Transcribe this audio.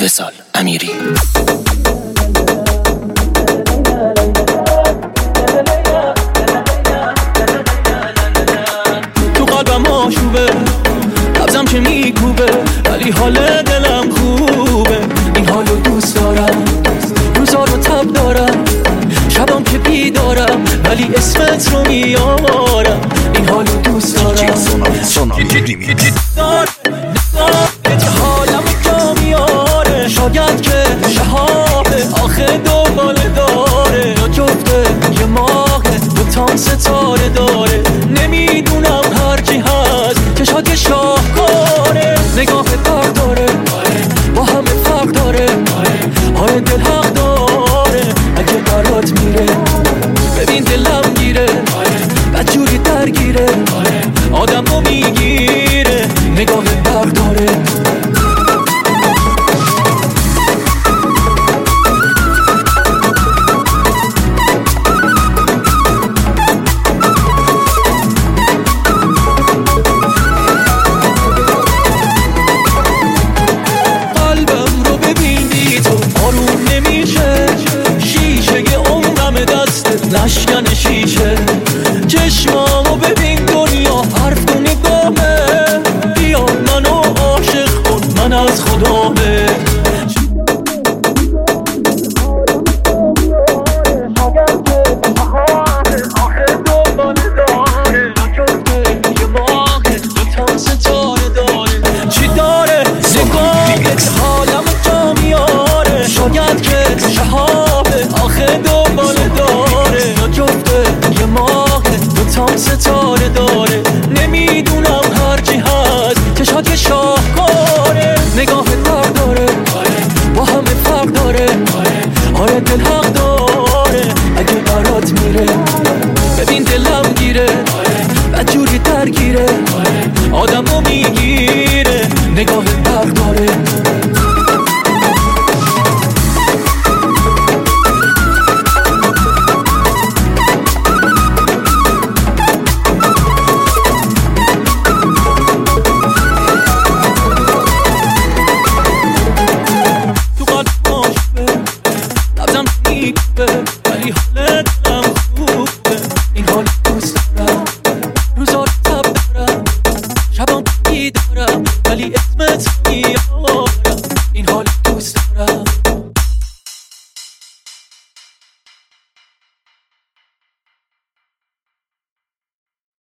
وصال امیری. تو قلبم آشوبه، نبضم که میکوبه، ولی حال دلم خوبه. این حالو دوست دارم، روزا رو تب دارم، شبام که بیدارم، ولی اسمت رو میارم. این حالو دوست دارم، حالم جا میاره. شاید که شهابه آخه دنباله داره، یا جفته یه ماهه دوتام ستاره داره. نمیدونم هرچی هست چشات یه شاهکاره. نگاه فرق داره، با همه فرق داره. آره دل حق داره اگه برات میره. ببین دلم گیره، بدجوری درگیره، آدم رو میگیره. نگاه فرق داره. نشکن شیشه چشمامو ببین، دنیا حرف تو نگاهه. بیا منو عاشق کن، من از خدامه. چی داره نگاهت حالم جا میاره. شاید که شهابه آخه دنباله داره، جفته یه ماه دوتام ستاره داره. نمیدونم هرچی هست چشات یه شاهکاره. نگاه فرق داره، با همه فرق داره. آره دل حق داره اگه برات میره. ببین دلم گیره، بدجوری درگیره، آدم رو میگیره. نگاه فرق داره.